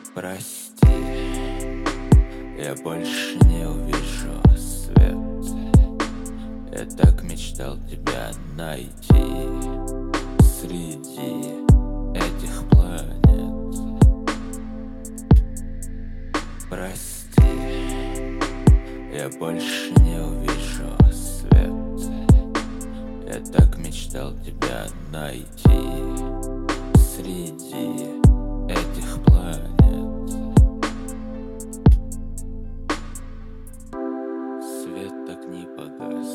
Прости, я больше не увижу свет. Я так мечтал тебя найти среди этих планет. Прости, я больше не увижу свет. Я так мечтал тебя найти среди этих планет. Свет так не погас,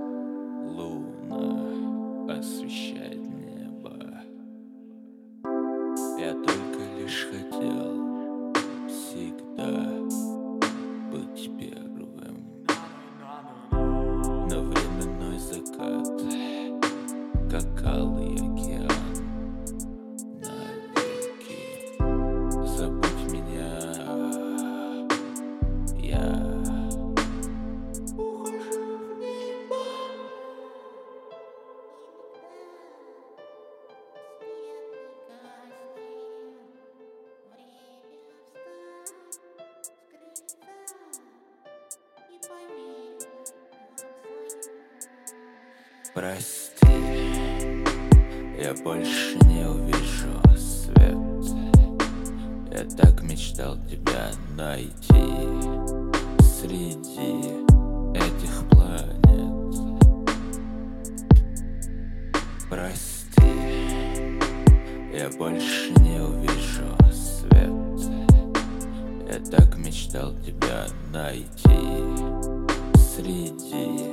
луна освещает небо. Я только лишь хотел всегда быть первым. Но временной закат, как алый океан, навеки забудь меня. Я прости, я больше не увижу свет. Я так мечтал тебя найти среди этих планет. Прости, я больше не увижу свет. Я так мечтал тебя найти среди